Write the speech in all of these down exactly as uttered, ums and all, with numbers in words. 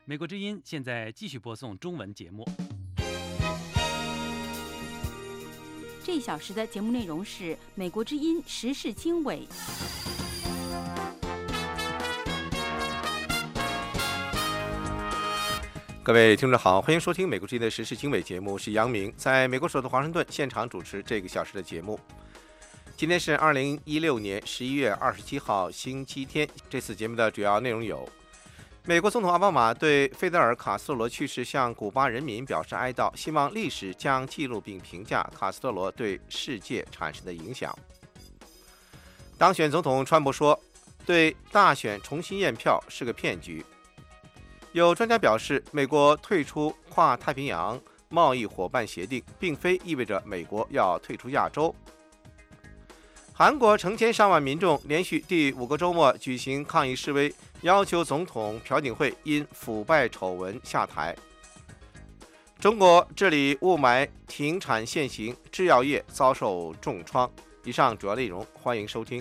美国之音现在继续播送中文节目。 这一小时的节目内容是美国之音时事经纬。 各位听众好，欢迎收听美国之音的时事经纬节目，是杨明在美国首都华盛顿现场主持这个小时的节目。今天是二零一六年十一月二十七号星期天。这次节目的主要内容有：美国总统奥巴马对费德尔·卡斯特罗去世向古巴人民表示哀悼，希望历史将记录并评价卡斯特罗对世界产生的影响。当选总统川普说，对大选重新验票是个骗局。有专家表示，美国退出跨太平洋贸易伙伴协定，并非意味着美国要退出亚洲。韩国成千上万民众连续第五个周末举行抗议示威，要求总统朴槿惠因腐败丑闻下台。中国治理雾霾停产限行，制药业遭受重创。以上主要内容，欢迎收听。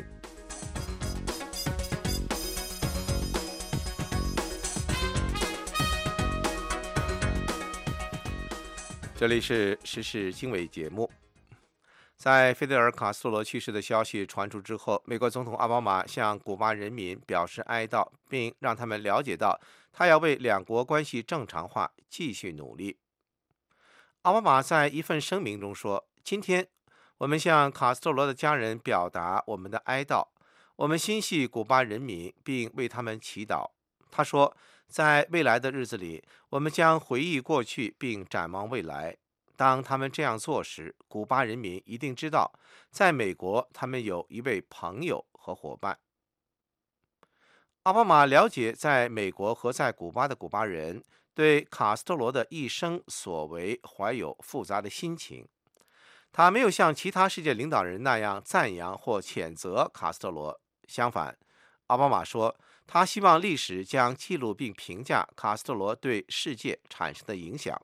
这里是时事经纬节目。在费德尔·卡斯特罗去世的消息传出之后，美国总统奥巴马向古巴人民表示哀悼，并让他们了解到他要为两国关系正常化继续努力。奥巴马在一份声明中说：“今天我们向卡斯特罗的家人表达我们的哀悼，我们心系古巴人民，并为他们祈祷。”他说，在未来的日子里，我们将回忆过去并展望未来。当他们这样做时，古巴人民一定知道，在美国他们有一位朋友和伙伴。奥巴马了解在美国和在古巴的古巴人对卡斯特罗的一生所为怀有复杂的心情。他没有像其他世界领导人那样赞扬或谴责卡斯特罗，相反，奥巴马说，他希望历史将记录并评价卡斯特罗对世界产生的影响。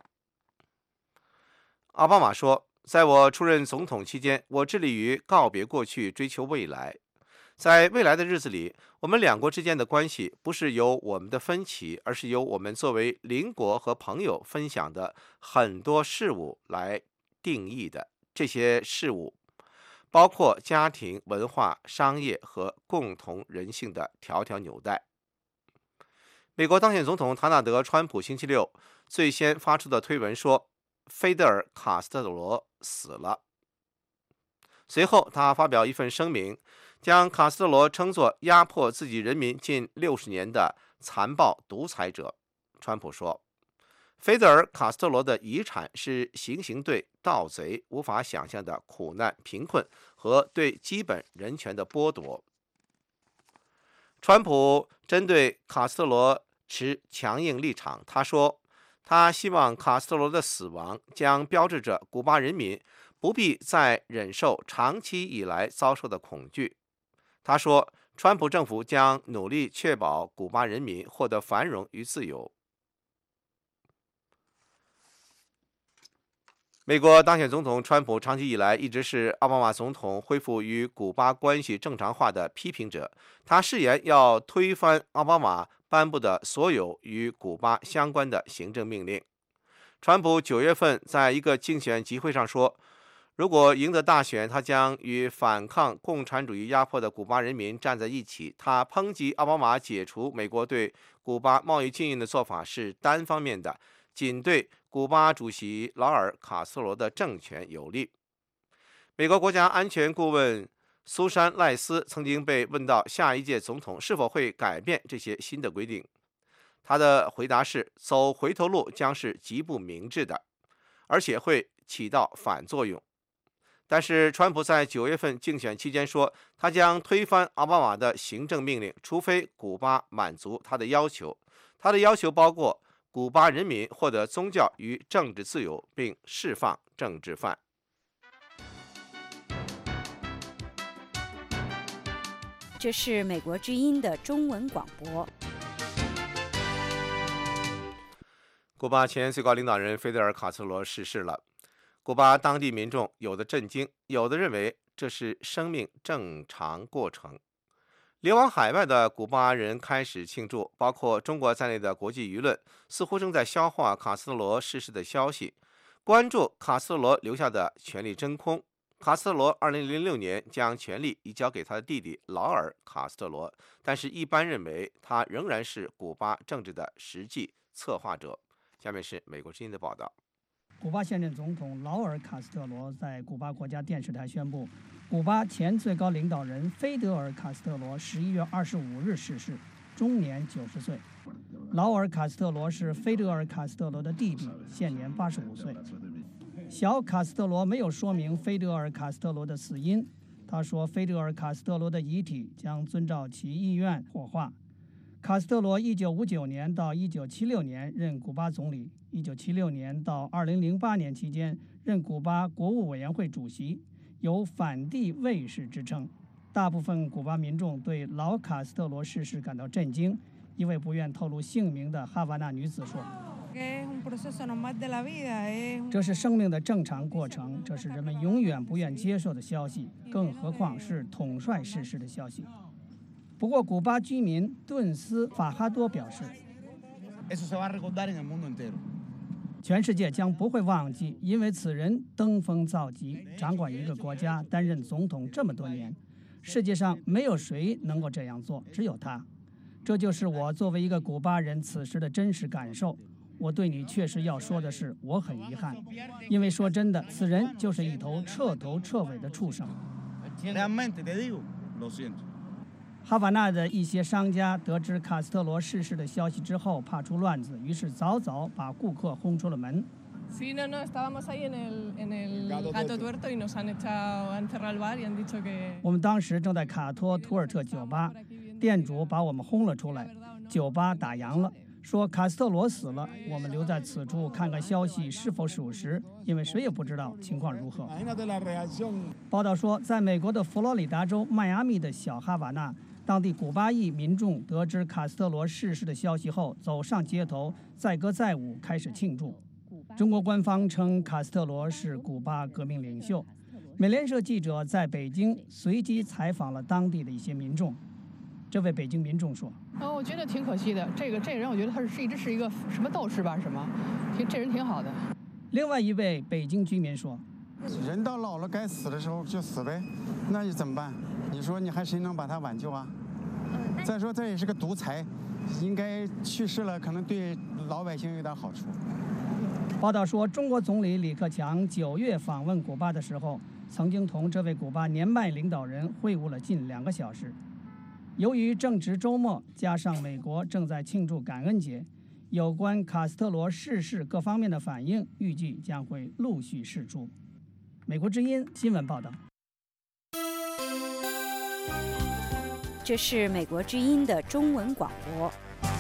奥巴马说，在我出任总统期间，我致力于告别过去，追求未来。在未来的日子里，我们两国之间的关系不是由我们的分歧，而是由我们作为邻国和朋友分享的很多事物来定义的。这些事物包括家庭、文化、商业和共同人性的条条纽带。美国当选总统唐纳德·川普星期六最先发出的推文说，费德尔·卡斯特罗死了。随后，他发表一份声明，将卡斯特罗称作压迫自己人民近六十年的残暴独裁者。川普说，费德尔·卡斯特罗的遗产是行刑队盗贼无法想象的苦难、贫困和对基本人权的剥夺。川普针对卡斯特罗持强硬立场，他说，他希望卡斯特罗的死亡将标志着古巴人民不必再忍受长期以来遭受的恐惧。他说，川普政府将努力确保古巴人民获得繁荣与自由。美国当选总统川普长期以来一直是奥巴马总统恢复与古巴关系正常化的批评者，他誓言要推翻奥巴马颁布的所有与古巴相关的行政命令。川普九月份在一个竞选集会上说，如果赢得大选，他将与反抗共产主义压迫的古巴人民站在一起。他抨击奥巴马解除美国对古巴贸易禁运的做法是单方面的，仅对古巴主席劳尔·卡斯特罗的政权有利。美国国家安全顾问苏珊·赖斯曾经被问到下一届总统是否会改变这些新的规定，他的回答是，走回头路将是极不明智的，而且会起到反作用。但是川普在九月份竞选期间说，他将推翻奥巴马的行政命令，除非古巴满足他的要求。他的要求包括古巴人民获得宗教与政治自由，并释放政治犯。 这是美国之音的中文广播。 古巴前最高领导人费德尔·卡斯特罗逝世了。古巴当地民众有的震惊，有的认为这是生命正常过程。 流亡海外的古巴人开始庆祝，包括中国在内的国际舆论似乎正在消化卡斯特罗逝世的消息，关注卡斯特罗留下的权力真空。卡斯特罗二零零六年将权力移交给他的弟弟劳尔·卡斯特罗，但是一般认为他仍然是古巴政治的实际策划者。下面是美国之音的报道。 古巴现任总统劳尔·卡斯特罗在古巴国家电视台宣布，古巴前最高领导人菲德尔·卡斯特罗十一月二十五日逝世，终年九十岁。劳尔·卡斯特罗是菲德尔·卡斯特罗的弟弟，现年八十五岁。小卡斯特罗没有说明菲德尔·卡斯特罗的死因，他说菲德尔·卡斯特罗的遗体将遵照其意愿火化。卡斯特罗一九五九年到一九七六年任古巴总理，一九七六年到二零零八年期间任古巴国务委员会主席，有反帝卫士之称。大部分古巴民众对老卡斯特罗逝世感到震惊。一位不愿透露姓名的哈瓦那女子说，这是生命的正常过程，这是人们永远不愿接受的消息，更何况是统帅逝世的消息。不过古巴居民顿斯法哈多表示，全世界将不会忘记，因为此人登峰造极，掌管一个国家，担任总统这么多年，世界上没有谁能够这样做，只有他。这就是我作为一个古巴人此时的真实感受。我对你确实要说的是，我很遗憾，因为说真的，此人就是一头彻头彻尾的畜生。哈瓦那的一些商家得知卡斯特罗逝世的消息之后，怕出乱子，于是早早把顾客轰出了门。 Sí, no, no, estábamos ahí en el, en el Gato Tuerto y nos han echado a encerrar al bar y han dicho que... 我们当时正在卡托图尔特酒吧，店主把我们轰了出来，酒吧打烊了，说卡斯特罗死了。我们留在此处看看消息是否属实，因为谁也不知道情况如何。报道说，在美国的佛罗里达州迈阿密的小哈瓦那，当地古巴裔民众得知卡斯特罗逝世的消息后，走上街头，载歌载舞，开始庆祝。中国官方称卡斯特罗是古巴革命领袖。美联社记者在北京随机采访了当地的一些民众。这位北京民众说：“ 哦，我觉得挺可惜的。这个这个人，我觉得他是一直是一个什么斗士吧？什么？挺这人挺好的。” 另外一位北京居民说：“ 人到老了，该死的时候就死呗，那你怎么办？你说你还谁能把他挽救啊？再说这也是个独裁，应该去世了，可能对老百姓有点好处。” 报道说，中国总理李克强九月访问古巴的时候，曾经同这位古巴年迈领导人会晤了近两个小时。由于正值周末，加上美国正在庆祝感恩节，有关卡斯特罗逝世各方面的反应，预计将会陆续释出。美国之音新闻报道。 这是美国之音的中文广播。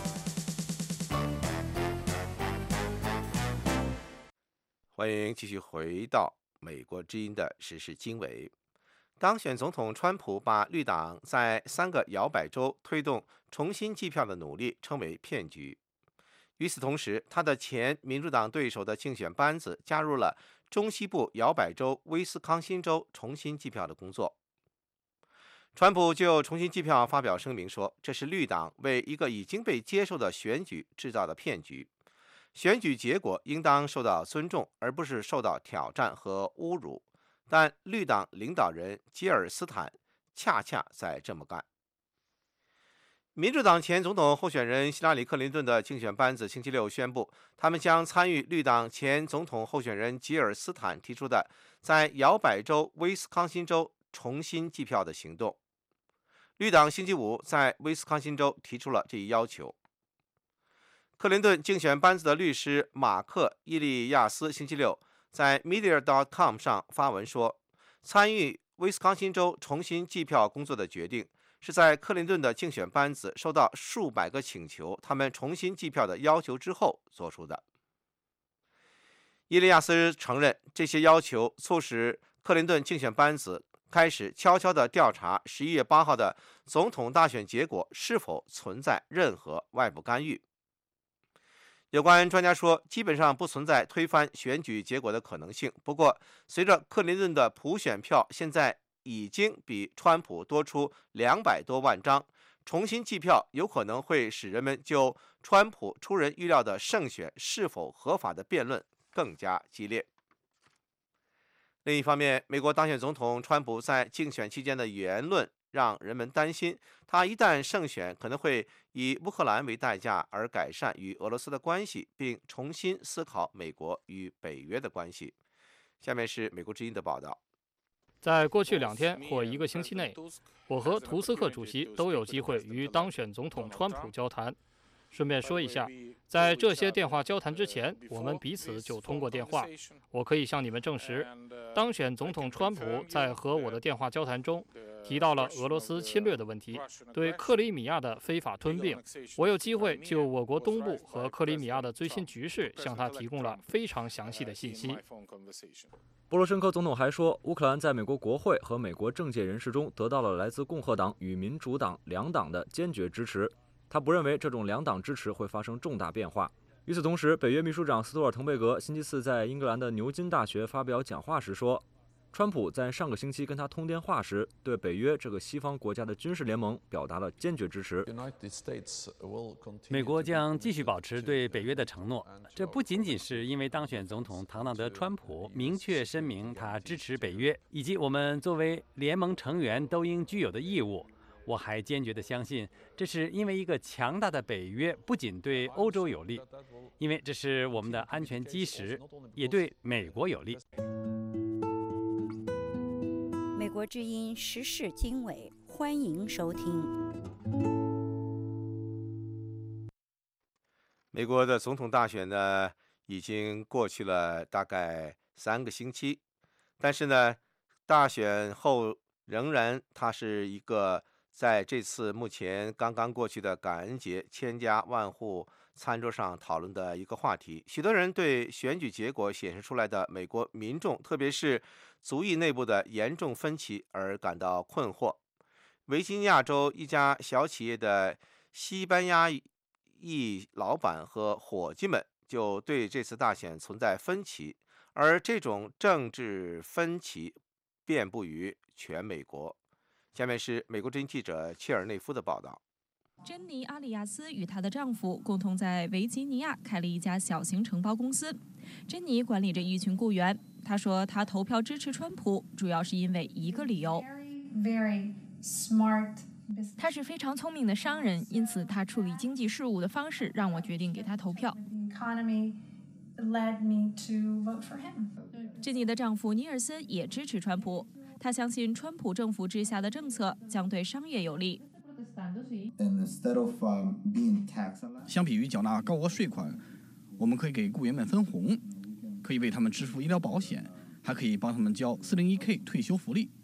欢迎继续回到美国之音的时事经纬。当选总统川普把绿党在三个摇摆州推动重新计票的努力称为骗局。与此同时，他的前民主党对手的竞选班子加入了中西部摇摆州威斯康辛州重新计票的工作。川普就重新计票发表声明说，这是绿党为一个已经被接受的选举制造的骗局。选举结果应当受到尊重，而不是受到挑战和侮辱。但绿党领导人吉尔斯坦恰恰在这么干。民主党前总统候选人希拉里·克林顿的竞选班子星期六宣布，他们将参与绿党前总统候选人吉尔斯坦提出的在摇摆州威斯康辛州重新计票的行动。绿党星期五在威斯康辛州提出了这一要求。克林顿竞选班子的律师马克·伊利亚斯星期六在 Media dot com 上发文说，参与威斯康辛州重新计票工作的决定是在克林顿的竞选班子收到数百个请求他们重新计票的要求之后做出的。伊利亚斯承认，这些要求促使克林顿竞选班子开始悄悄地调查十一月八号的总统大选结果是否存在任何外部干预。有关专家说，基本上不存在推翻选举结果的可能性。不过，随着克林顿的普选票现在已经比川普多出两百多万张，重新计票有可能会使人们就川普出人预料的胜选是否合法的辩论更加激烈。另一方面，美国当选总统川普在竞选期间的言论让人们担心，他一旦胜选，可能会以乌克兰为代价而改善与俄罗斯的关系，并重新思考美国与北约的关系。下面是美国之音的报道。 在过去两天或一个星期内，我和图斯克主席都有机会与当选总统川普交谈。顺便说一下，在这些电话交谈之前，我们彼此就通过电话。我可以向你们证实，当选总统川普在和我的电话交谈中提到了俄罗斯侵略的问题，对克里米亚的非法吞并。我有机会就我国东部和克里米亚的最新局势向他提供了非常详细的信息。 波罗申科总统还说，乌克兰在美国国会和美国政界人士中得到了来自共和党与民主党两党的坚决支持。他不认为这种两党支持会发生重大变化。与此同时，北约秘书长斯托尔滕贝格星期四在英格兰的牛津大学发表讲话时说，川普在上个星期跟他通电话时，对北约这个西方国家的军事联盟表达了坚决支持。 美国将继续保持对北约的承诺，这不仅仅是因为当选总统唐纳德·川普明确声明他支持北约，以及我们作为联盟成员都应具有的义务。我还坚决地相信，这是因为一个强大的北约不仅对欧洲有利，因为这是我们的安全基石，也对美国有利。 美国之音时事经纬，欢迎收听。 美国的总统大选呢，已经过去了大概三个星期，但是呢，大选后仍然它是一个在这次目前刚刚过去的感恩节千家万户餐桌上讨论的一个话题。许多人对选举结果显示出来的美国民众，特别是族裔内部的严重分歧而感到困惑。维吉尼亚州一家小企业的西班牙裔老板和伙计们就对这次大选存在分歧，而这种政治分歧遍布于全美国。下面是美国之音记者切尔内夫的报道。 珍妮·阿里亚斯与她的丈夫共同在维吉尼亚开了一家小型承包公司。珍妮管理着一群雇员。她说，她投票支持川普，主要是因为一个理由。他是非常聪明的商人，因此他处理经济事务的方式让我决定给他投票。珍妮的丈夫尼尔森也支持川普。他相信川普政府之下的政策将对商业有利。 相比于缴纳高额税款，我们可以给雇员们分红，可以为他们支付医疗保险，还可以帮他们交 四零一 K 退休福利。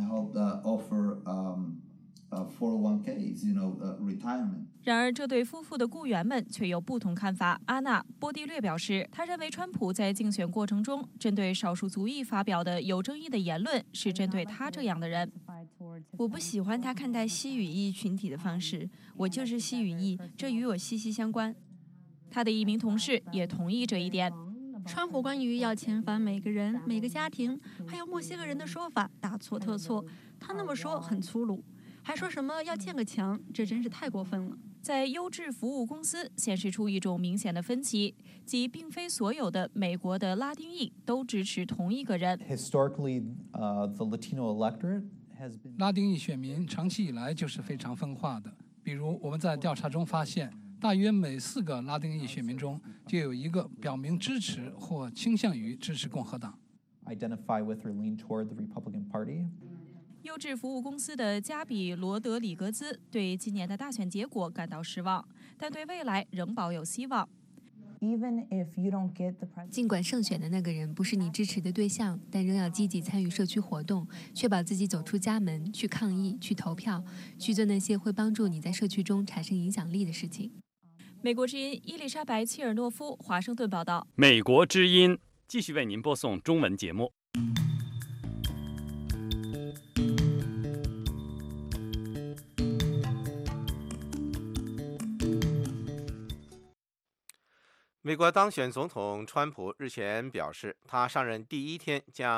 然而，这对夫妇的雇员们却有不同看法。阿娜·波蒂略表示，他认为川普在竞选过程中针对少数族裔发表的有争议的言论是针对他这样的人。 我不喜欢他看待西语裔群体的方式，我就是西语裔，这与我息息相关。 他的一名同事也同意这一点。 川普关于要遣返每个人、每个家庭，还有墨西哥人的说法大错特错，他那么说很粗鲁。还说什么要建个墙，这真是太过分了。 在优质服务公司显示出一种明显的分歧，即并非所有的美国的拉丁裔都支持同一个人。 拉丁裔选民长期以来就是非常分化的。比如我们在调查中发现，大约每四个拉丁裔选民中就有一个表明支持或倾向于支持共和党。 优质服务公司的加比罗德里格兹对今年的大选结果感到失望，但对未来仍抱有希望。 尽管胜选的那个人不是你支持的对象，但仍要积极参与社区活动，确保自己走出家门，去抗议，去投票，去做那些会帮助你在社区中产生影响力的事情。 美国之音伊丽莎白·切尔诺夫，华盛顿报道。 美国之音继续为您播送中文节目。 美国当选总统川普日前表示，他上任第一天将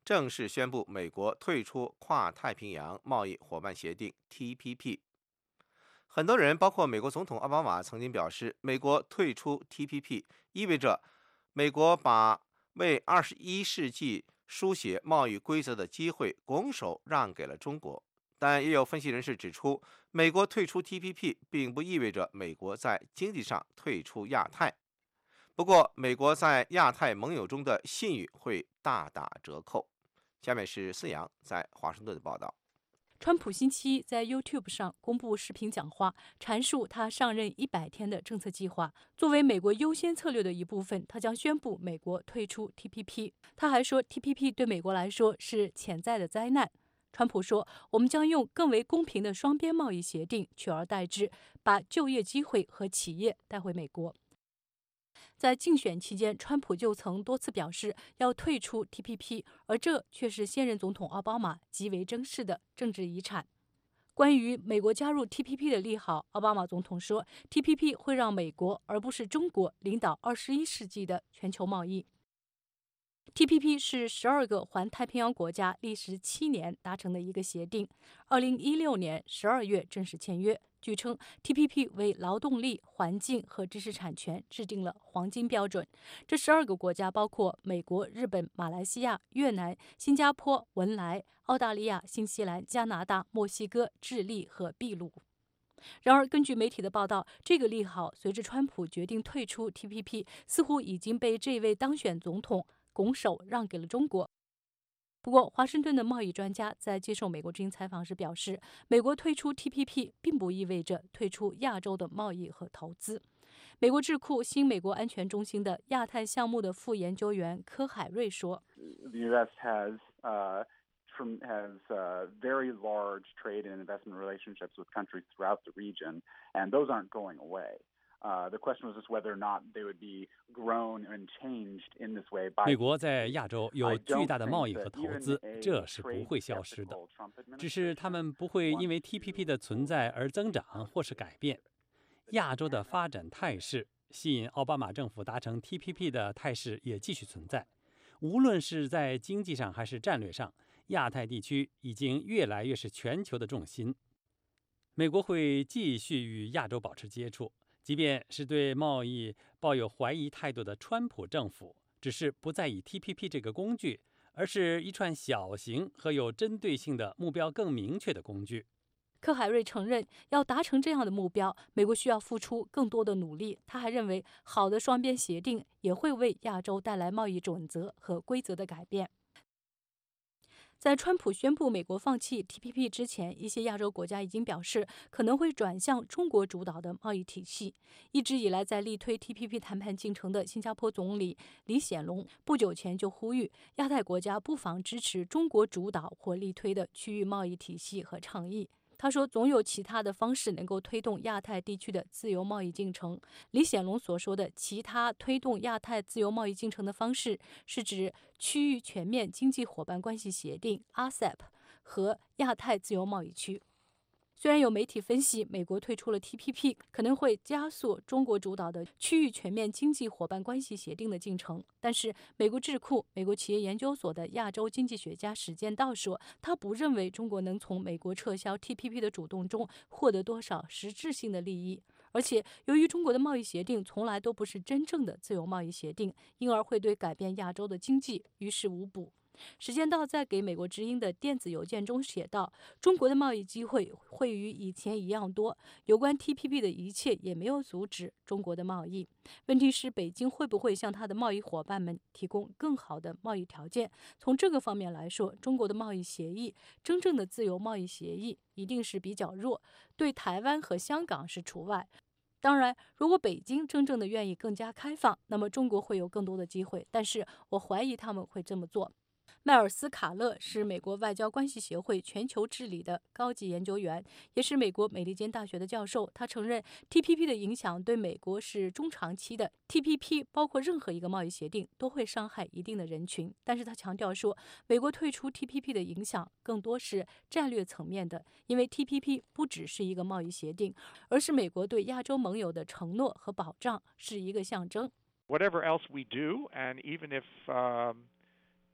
正式宣布美国退出跨太平洋贸易伙伴协定 T P P。很多人，包括美国总统奥巴马，曾经表示，美国退出 T P P 意味着美国把为二十一世纪书写贸易规则的机会拱手让给了中国。但也有分析人士指出，美国退出 T P P 并不意味着美国在经济上退出亚太。不过，美国在亚太盟友中的信誉会大打折扣。下面是思阳在华盛顿的报道。 川普星期一在 YouTube 上公布视频讲话，阐述他上任一百天的政策计划。作为美国优先策略的一部分，他将宣布美国退出 T P P。他还说 ，T P P 对美国来说是潜在的灾难。川普说：“我们将用更为公平的双边贸易协定取而代之，把就业机会和企业带回美国。”在竞选期间，川普就曾多次表示要退出 T P P， 而这却是现任总统奥巴马极为珍视的政治遗产。关于美国加入 T P P 的利好，奥巴马总统说 ，T P P 会让美国而不是中国领导二十一世纪的全球贸易。T P P 是十二个环太平洋国家历时七年达成的一个协定，二零一六年十二月正式签约。据称 ，T P P 为劳动力、环境和知识产权制定了黄金标准。这十二个国家包括美国、日本、马来西亚、越南、新加坡、文莱、澳大利亚、新西兰、加拿大、墨西哥、智利和秘鲁。然而，根据媒体的报道，这个利好随着川普决定退出 T P P， 似乎已经被这位当选总统拱手让给了中国。不过，华盛顿的贸易专家在接受美国之音采访时表示，美国退出 T P P 并不意味着退出亚洲的贸易和投资。美国智库新美国安全中心的亚太项目的副研究员柯海瑞说 ：“The U S has uh, from has uh, very large trade and investment relationships with countries throughout the region, and those aren't going away.”Uh, the question was just whether or not they would be grown and changed in this way by 美国在亚洲有巨大的贸易和投资，这是不会消失的，只是他们不会因为 T P P 的存在而增长或是改变。亚洲的发展态势，吸引奥巴马政府达成 T P P 的态势也继续存在。无论是在经济上还是战略上，亚太地区已经越来越是全球的重心。美国会继续与亚洲保持接触。即便是对贸易抱有怀疑态度的川普政府，只是不再以 T P P 这个工具，而是一串小型和有针对性的目标更明确的工具。 柯海瑞承认，要达成这样的目标，美国需要付出更多的努力。他还认为，好的双边协定也会为亚洲带来贸易准则和规则的改变。在川普宣布美国放弃 T P P 之前，一些亚洲国家已经表示可能会转向中国主导的贸易体系。一直以来在力推 T P P 谈判进程的新加坡总理李显龙不久前就呼吁亚太国家不妨支持中国主导或力推的区域贸易体系和倡议。他说，总有其他的方式能够推动亚太地区的自由贸易进程。李显龙所说的其他推动亚太自由贸易进程的方式，是指区域全面经济伙伴关系协定 （A S E P） 和亚太自由贸易区。虽然有媒体分析，美国退出了 T P P 可能会加速中国主导的区域全面经济伙伴关系协定的进程，但是美国智库美国企业研究所的亚洲经济学家史建道说，他不认为中国能从美国撤销 T P P 的主动中获得多少实质性的利益，而且由于中国的贸易协定从来都不是真正的自由贸易协定，因而会对改变亚洲的经济于事无补。史建道在给美国之音的电子邮件中写道，中国的贸易机会会与以前一样多，有关 T P P 的一切也没有阻止中国的贸易。问题是北京会不会向他的贸易伙伴们提供更好的贸易条件？从这个方面来说，中国的贸易协议，真正的自由贸易协议一定是比较弱，对台湾和香港是除外。当然，如果北京真正的愿意更加开放，那么中国会有更多的机会，但是我怀疑他们会这么做。迈尔斯·卡勒是美国外交关系协会全球治理的高级研究员，也是美国美利坚大学的教授。他承认 T P P 的影响对美国是中长期的 ，T P P 包括任何一个贸易协定都会伤害一定的人群。但是他强调说，美国退出 T P P 的影响更多是战略层面的，因为 T P P 不只是一个贸易协定，而是美国对亚洲盟友的承诺和保障，是一个象征。 Whatever else we do, and even if um...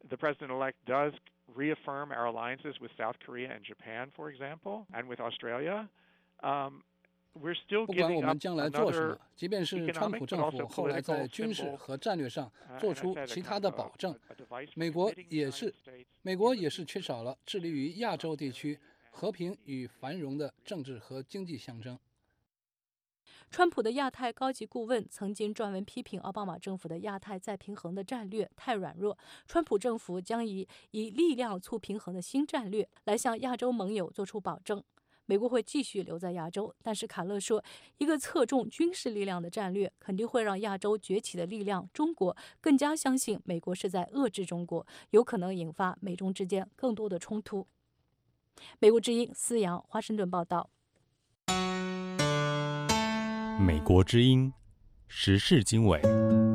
the president-elect does reaffirm our alliances with South Korea and Japan, for example, and with Australia, um, we're still 不管 giving 我 up 们将来做什 another 么，即便是川普 economic, but 政 also 府后来在 political 军事 symbol, 和战略上 uh, 做 and I 出 say the 其 kind 他 of 的 a, 保证， a device 美国 committing the 也 United 是 States 美国也是缺少了致力于亚洲地区和平与繁荣的政治和经济象征。 川普的亚太高级顾问曾经撰文批评奥巴马政府的亚太再平衡的战略太软弱，川普政府将以以力量促平衡的新战略来向亚洲盟友做出保证。美国会继续留在亚洲，但是卡勒说，一个侧重军事力量的战略肯定会让亚洲崛起的力量中国更加相信美国是在遏制中国，有可能引发美中之间更多的冲突。美国之音思阳华盛顿报道。 美国之音时事经纬。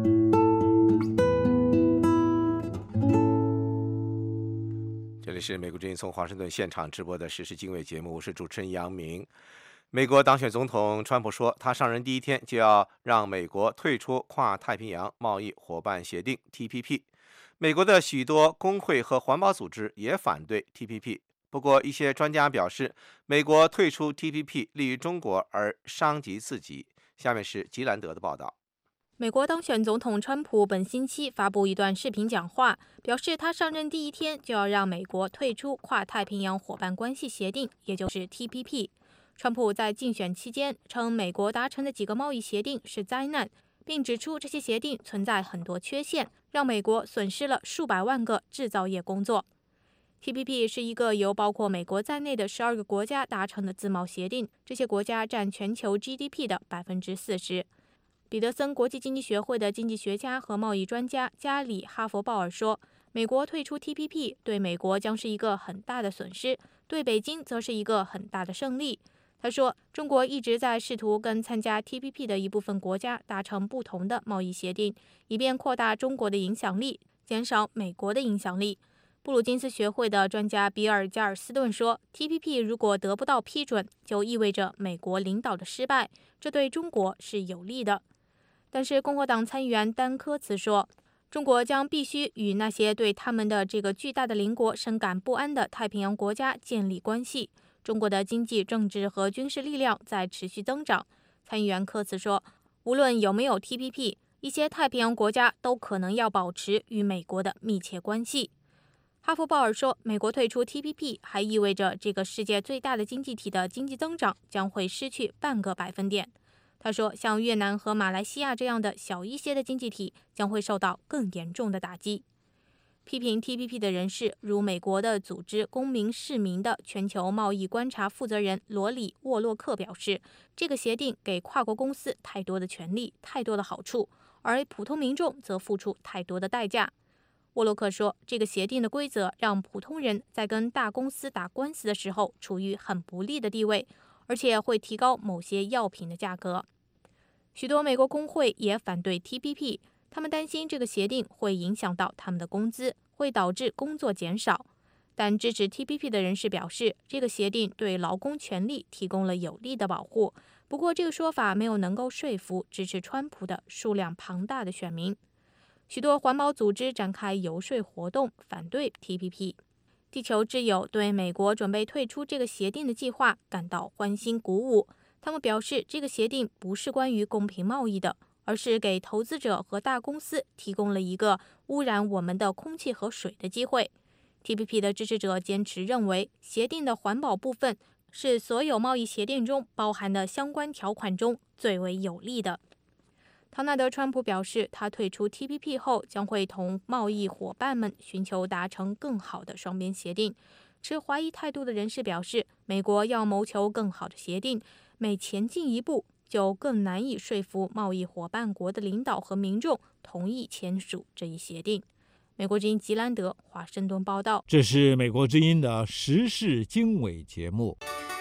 这里是美国之音从华盛顿现场直播的时事经纬节目，我是主持人杨明。美国当选总统川普说，他上任第一天就要让美国退出跨太平洋贸易伙伴协定 T P P。美国的许多工会和环保组织也反对 T P P。不过，一些专家表示，美国退出 T P P 利于中国而伤及自己。下面是吉兰德的报道。 美国当选总统川普本星期发布一段视频讲话，表示他上任第一天就要让美国退出跨太平洋伙伴关系协定，也就是 T P P。川普在竞选期间称，美国达成的几个贸易协定是灾难，并指出这些协定存在很多缺陷，让美国损失了数百万个制造业工作。T P P 是一个由包括美国在内的十二个国家达成的自贸协定，这些国家占全球 G D P 的百分之四十。彼得森国际经济学会的经济学家和贸易专家加里·哈佛鲍尔说，美国退出 T P P 对美国将是一个很大的损失，对北京则是一个很大的胜利。他说，中国一直在试图跟参加 T P P 的一部分国家达成不同的贸易协定，以便扩大中国的影响力，减少美国的影响力。布鲁金斯学会的专家比尔·加尔斯顿说 ，T P P 如果得不到批准，就意味着美国领导的失败，这对中国是有利的。但是共和党参议员丹科茨说，中国将必须与那些对他们的这个巨大的邻国深感不安的太平洋国家建立关系。中国的经济、政治和军事力量在持续增长。参议员科茨说，无论有没有 T P P， 一些太平洋国家都可能要保持与美国的密切关系。哈佛鲍尔说，美国退出 T P P 还意味着这个世界最大的经济体的经济增长将会失去半个百分点。他说，像越南和马来西亚这样的小一些的经济体将会受到更严重的打击。批评 T P P 的人士如美国的组织公民市民的全球贸易观察负责人罗里·沃洛克表示，这个协定给跨国公司太多的权利、太多的好处，而普通民众则付出太多的代价。沃洛克说，这个协定的规则让普通人在跟大公司打官司的时候处于很不利的地位，而且会提高某些药品的价格。许多美国工会也反对 T P P， 他们担心这个协定会影响到他们的工资，会导致工作减少。但支持 T P P 的人士表示，这个协定对劳工权利提供了有力的保护。不过，这个说法没有能够说服支持川普的数量庞大的选民。许多环保组织展开游说活动，反对 T P P。地球之友对美国准备退出这个协定的计划感到欢欣鼓舞。他们表示，这个协定不是关于公平贸易的，而是给投资者和大公司提供了一个污染我们的空气和水的机会。T P P 的支持者坚持认为，协定的环保部分是所有贸易协定中包含的相关条款中最为有利的。唐纳德·川普表示，他退出 T P P 后将会同贸易伙伴们寻求达成更好的双边协定。持怀疑态度的人士表示，美国要谋求更好的协定，每前进一步就更难以说服贸易伙伴国的领导和民众同意签署这一协定。美国之音吉兰德华盛顿报道。 这是美国之音的时事经纬节目。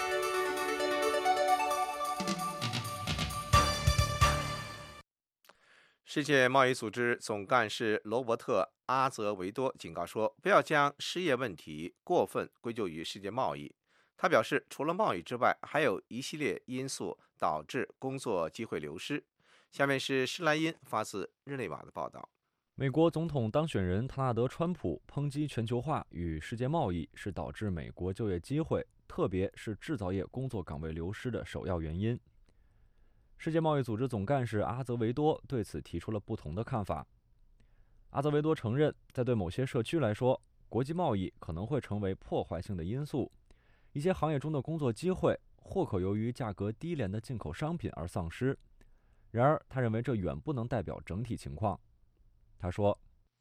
世界贸易组织总干事罗伯特·阿泽维多警告说，不要将失业问题过分归咎于世界贸易。他表示，除了贸易之外，还有一系列因素导致工作机会流失。下面是施莱因发自日内瓦的报道。 美国总统当选人唐纳德·川普抨击全球化与世界贸易是导致美国就业机会，特别是制造业工作岗位流失的首要原因。世界贸易组织总干事阿泽维多对此提出了不同的看法。阿泽维多承认，在对某些社区来说，国际贸易可能会成为破坏性的因素，一些行业中的工作机会或可由于价格低廉的进口商品而丧失。然而，他认为这远不能代表整体情况。他说，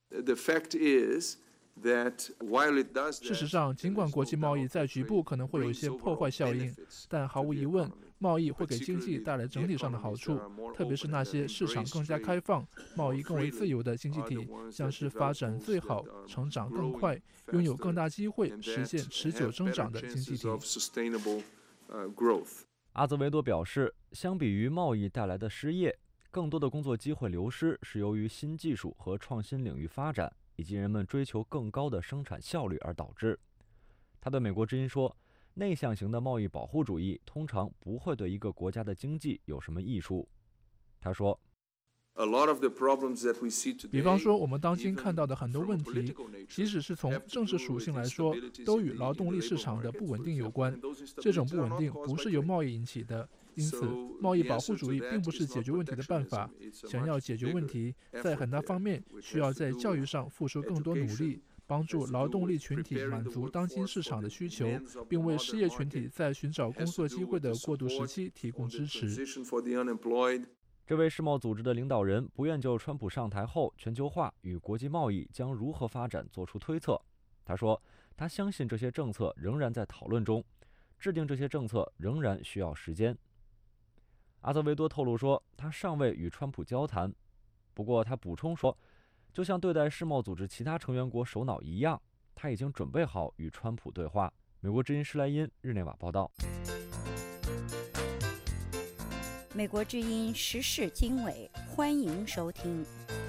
事实上，尽管国际贸易在局部可能会有一些破坏效应，但毫无疑问，贸易会给经济带来整体上的好处，特别是那些市场更加开放、贸易更为自由的经济体，将是发展最好、成长更快、拥有更大机会实现持久增长的经济体。 阿泽维多表示，相比于贸易带来的失业，更多的工作机会流失是由于新技术和创新领域发展，以及人们追求更高的生产效率而导致。他对美国之音说，内向型的贸易保护主义通常不会对一个国家的经济有什么益处。他说， 比方说，我们当今看到的很多问题，即使是从政治属性来说，都与劳动力市场的不稳定有关。这种不稳定不是由贸易引起的，因此，贸易保护主义并不是解决问题的办法。想要解决问题，在很大方面需要在教育上付出更多努力，帮助劳动力群体满足当今市场的需求，并为失业群体在寻找工作机会的过渡时期提供支持。 这位世贸组织的领导人不愿就川普上台后全球化与国际贸易将如何发展做出推测。他说，他相信这些政策仍然在讨论中，制定这些政策仍然需要时间。阿泽维多透露说，他尚未与川普交谈，不过他补充说，就像对待世贸组织其他成员国首脑一样，他已经准备好与川普对话。美国之音施莱因日内瓦报道。 美国之音时事经纬，欢迎收听。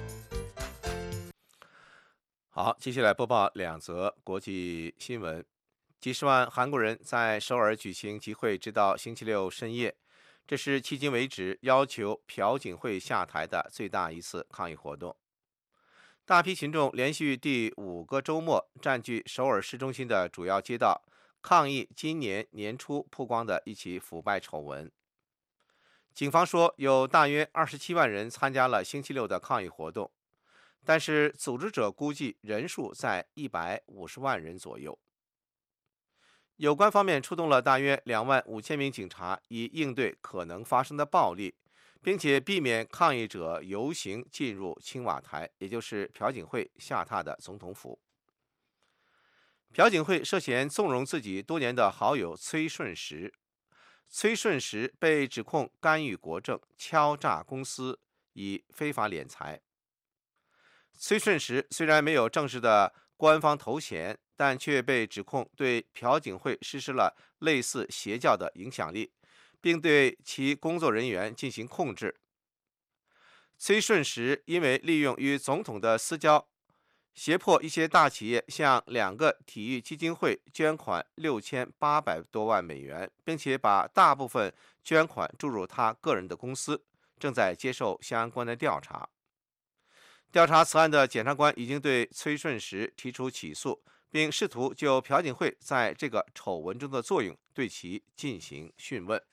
好，接下来播报两则国际新闻。几十万韩国人在首尔举行集会，直到星期六深夜。这是迄今为止要求朴槿惠下台的最大一次抗议活动。大批群众连续第五个周末占据首尔市中心的主要街道，抗议今年年初曝光的一起腐败丑闻。警方说，有大约二十七万人参加了星期六的抗议活动，但是组织者估计人数在一百五十万人左右。有关方面出动了大约两万五千名警察，以应对可能发生的暴力，并且避免抗议者游行进入青瓦台，也就是朴槿惠下榻的总统府。朴槿惠涉嫌纵容自己多年的好友崔顺实。崔顺实被指控干预国政、敲诈公司，以非法敛财。崔顺实虽然没有正式的官方头衔，但却被指控对朴槿惠实施了类似邪教的影响力，并对其工作人员进行控制。崔顺实因为利用与总统的私交，胁迫一些大企业向两个体育基金会捐款六千八百多万美元，并且把大部分捐款注入他个人的公司，正在接受相关的调查。调查此案的检察官已经对崔顺实提出起诉，并试图就朴槿惠在这个丑闻中的作用对其进行讯问。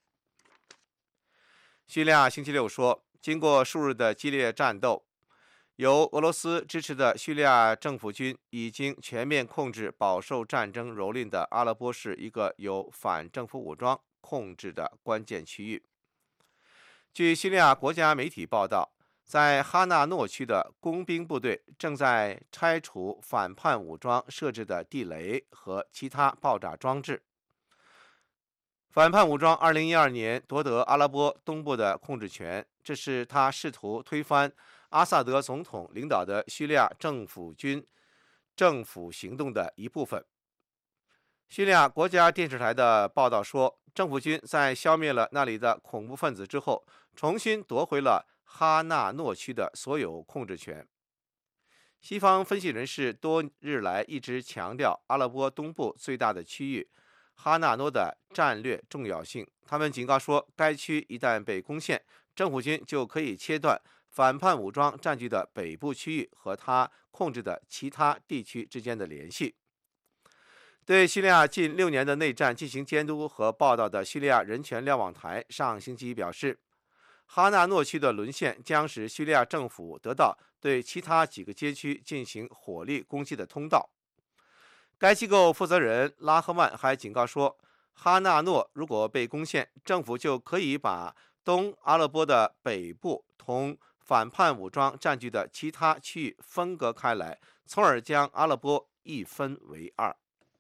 叙利亚星期六说，经过数日的激烈战斗，由俄罗斯支持的叙利亚政府军已经全面控制饱受战争蹂躏的阿勒颇市一个由反政府武装控制的关键区域。据叙利亚国家媒体报道，在哈纳诺区的工兵部队正在拆除反叛武装设置的地雷和其他爆炸装置。反叛武装二零一二年夺得阿勒颇东部的控制权，这是他试图推翻阿萨德总统领导的叙利亚政府军政府行动的一部分。叙利亚国家电视台的报道说，政府军在消灭了那里的恐怖分子之后，重新夺回了哈纳诺区的所有控制权。西方分析人士多日来一直强调阿勒颇东部最大的区域哈纳诺的战略重要性。他们警告说，该区一旦被攻陷，政府军就可以切断反叛武装占据的北部区域和他控制的其他地区之间的联系。对叙利亚近六年的内战进行监督和报道的叙利亚人权瞭望台上星期表示，哈纳诺区的沦陷将使叙利亚政府得到对其他几个街区进行火力攻击的通道。该机构负责人拉赫曼还警告说，哈纳诺如果被攻陷，政府就可以把东阿勒颇的北部同反叛武装占据的其他区域分割开来，从而将阿勒颇一分为二。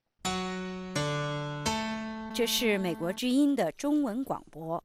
这是美国之音的中文广播。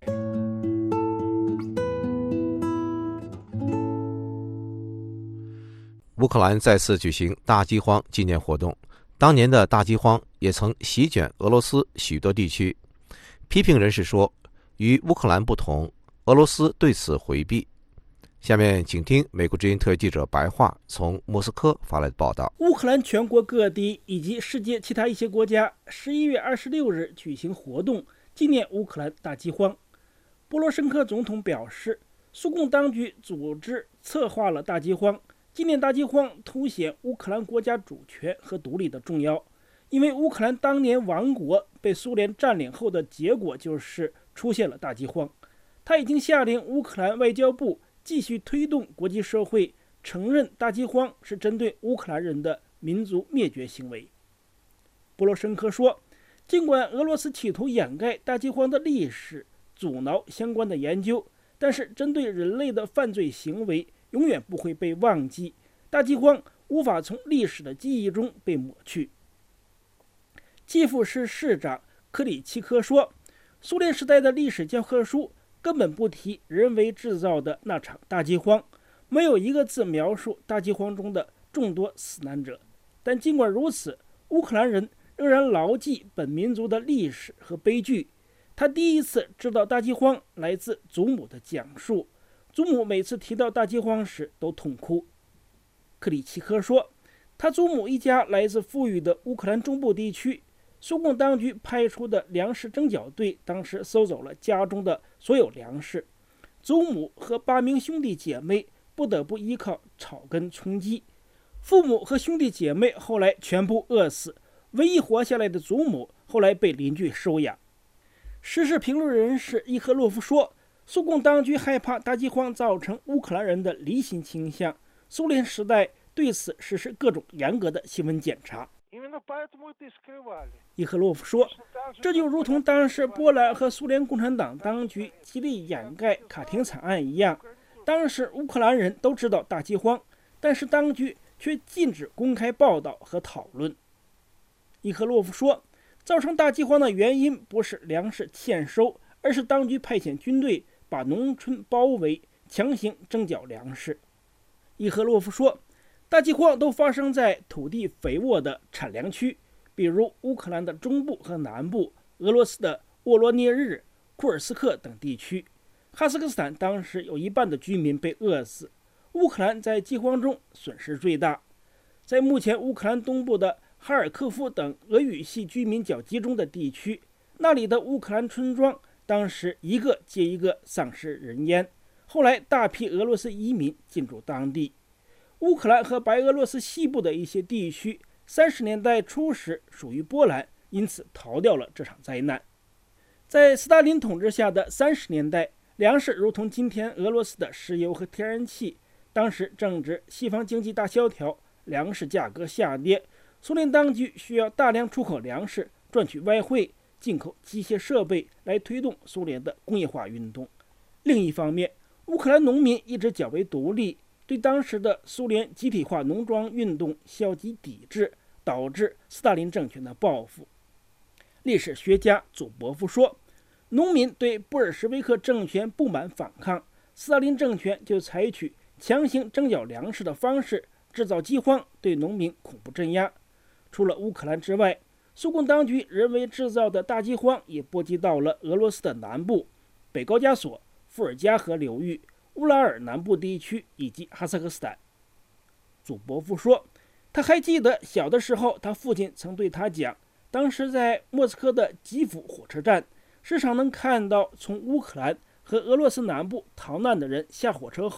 乌克兰再次举行大饥荒纪念活动，当年的大饥荒也曾席卷俄罗斯许多地区。批评人士说，与乌克兰不同，俄罗斯对此回避。下面请听美国之音特约记者白桦从莫斯科发来的报道。 乌克兰全国各地以及世界其他一些国家十一月二十六日举行活动，纪念乌克兰大饥荒。波罗申科总统表示，苏共当局组织策划了大饥荒，纪念大饥荒凸显乌克兰国家主权和独立的重要。因为乌克兰当年亡国被苏联占领后的结果就是出现了大饥荒。他已经下令乌克兰外交部继续推动国际社会承认大饥荒是针对乌克兰人的民族灭绝行为。波罗申科说，尽管俄罗斯企图掩盖大饥荒的历史，阻挠相关的研究，但是针对人类的犯罪行为永远不会被忘记，大饥荒无法从历史的记忆中被抹去。基辅市市长克里奇科说，苏联时代的历史教科书根本不提人为制造的那场大饥荒，没有一个字描述大饥荒中的众多死难者。但尽管如此，乌克兰人仍然牢记本民族的历史和悲剧。他第一次知道大饥荒来自祖母的讲述，祖母每次提到大饥荒时都痛哭。克里奇科说，他祖母一家来自富裕的乌克兰中部地区，苏共当局派出的粮食征剿队当时搜走了家中的所有粮食，祖母和八名兄弟姐妹不得不依靠草根充饥，父母和兄弟姐妹后来全部饿死，唯一活下来的祖母后来被邻居收养。时事评论人士伊赫洛夫说，苏共当局害怕大饥荒造成乌克兰人的离心倾向，苏联时代对此实施各种严格的新闻检查。伊赫洛夫说，这就如同当时波兰和苏联共产党当局极力掩盖卡廷惨案一样，当时乌克兰人都知道大饥荒，但是当局却禁止公开报道和讨论。伊赫洛夫说，造成大饥荒的原因不是粮食欠收，而是当局派遣军队把农村包围，强行征缴粮食。伊赫洛夫说，大饥荒都发生在土地肥沃的产粮区，比如乌克兰的中部和南部，俄罗斯的沃罗涅日、库尔斯克等地区。哈萨克斯坦当时有一半的居民被饿死，乌克兰在饥荒中损失最大。在目前乌克兰东部的哈尔科夫等俄语系居民较集中的地区，那里的乌克兰村庄当时一个接一个丧失人烟，后来大批俄罗斯移民进驻当地。乌克兰和白俄罗斯西部的一些地区三十年代初时属于波兰，因此逃掉了这场灾难。在斯大林统治下的三十年代，粮食如同今天俄罗斯的石油和天然气，当时正值西方经济大萧条，粮食价格下跌，苏联当局需要大量出口粮食赚取外汇，进口机械设备来推动苏联的工业化运动。另一方面，乌克兰农民一直较为独立，对当时的苏联集体化农庄运动消极抵制，导致斯大林政权的报复。历史学家祖博夫说，农民对布尔什维克政权不满反抗，斯大林政权就采取强行征缴粮食的方式，制造饥荒，对农民恐怖镇压。除了乌克兰之外，苏共当局人为制造的大饥荒也波及到了俄罗斯的南部、北高加索、伏尔加河流域、乌拉尔南部地区以及哈萨克斯坦。祖博夫说，他还记得小的时候，他父亲曾对他讲，当时在莫斯科的基辅火车站，时常能看到从乌克兰和俄罗斯南部逃难的人下火车后，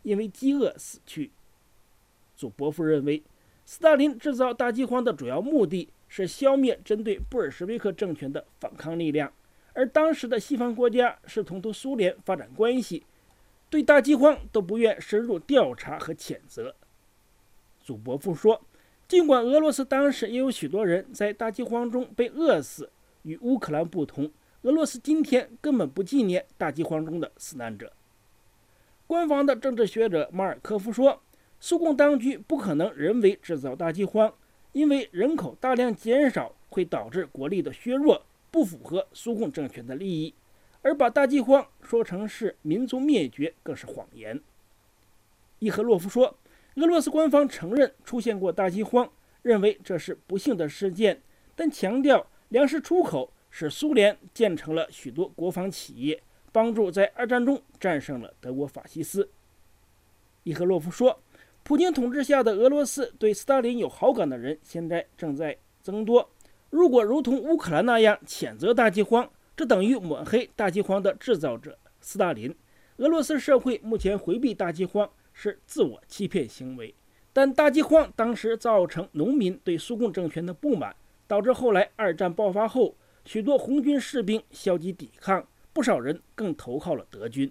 因为饥饿死去。祖伯夫认为，斯大林制造大饥荒的主要目的是消灭针对布尔什维克政权的反抗力量，而当时的西方国家试图同苏联发展关系，对大饥荒都不愿深入调查和谴责。祖伯夫说，尽管俄罗斯当时也有许多人在大饥荒中被饿死，与乌克兰不同，俄罗斯今天根本不纪念大饥荒中的死难者。官方的政治学者马尔科夫说，苏共当局不可能人为制造大饥荒，因为人口大量减少会导致国力的削弱，不符合苏共政权的利益，而把大饥荒说成是民族灭绝更是谎言。伊赫洛夫说，俄罗斯官方承认出现过大饥荒，认为这是不幸的事件，但强调粮食出口使苏联建成了许多国防企业，帮助在二战中战胜了德国法西斯。伊赫洛夫说，普京统治下的俄罗斯对斯大林有好感的人现在正在增多，如果如同乌克兰那样谴责大饥荒，这等于抹黑大饥荒的制造者斯大林。俄罗斯社会目前回避大饥荒是自我欺骗行为，但大饥荒当时造成农民对苏共政权的不满，导致后来二战爆发后，许多红军士兵消极抵抗，不少人更投靠了德军。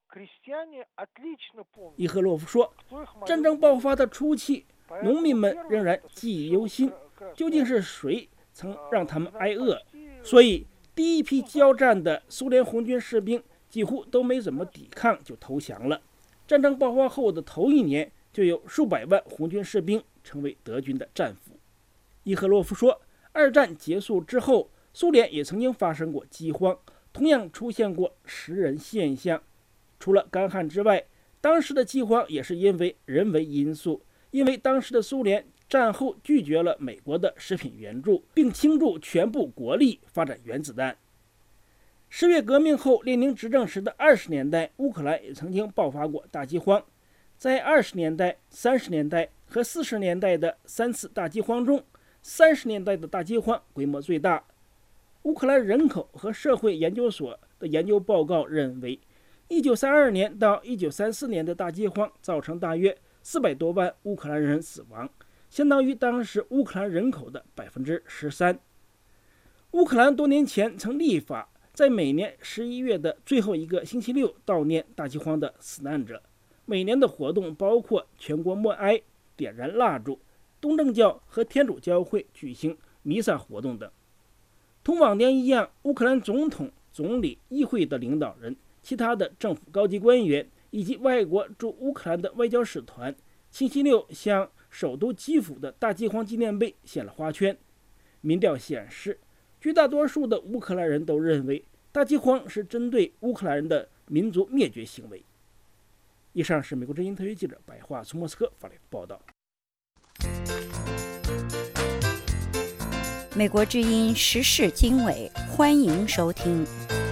伊赫洛夫说，战争爆发的初期，农民们仍然记忆犹新，究竟是谁曾让他们挨饿？所以第一批交战的苏联红军士兵几乎都没怎么抵抗就投降了。战争爆发后的头一年，就有数百万红军士兵成为德军的战俘。伊赫洛夫说，二战结束之后，苏联也曾经发生过饥荒，同样出现过食人现象。除了干旱之外，当时的饥荒也是因为人为因素，因为当时的苏联战后拒绝了美国的食品援助，并倾注全部国力发展原子弹。十月革命后，列宁执政时的二十年代，乌克兰也曾经爆发过大饥荒。在二十年代、三十年代和四十年代的三次大饥荒中，三十年代的大饥荒规模最大。乌克兰人口和社会研究所的研究报告认为，一九三二年到一九三四年的大饥荒造成大约四百多万乌克兰人死亡，相当于当时乌克兰人口的百分之十三。乌克兰多年前曾立法，在每年十一月的最后一个星期六悼念大饥荒的死难者。每年的活动包括全国默哀、点燃蜡烛、东正教和天主教会举行弥撒活动等。同往年一样，乌克兰总统、总理、议会的领导人、其他的政府高级官员以及外国驻乌克兰的外交使团，星期六向首都基辅的大饥荒纪念碑献了花圈。民调显示，绝大多数的乌克兰人都认为大饥荒是针对乌克兰人的民族灭绝行为。以上是美国之音特约记者白桦从莫斯科发来的报道。 美国之音时事经纬，欢迎收听。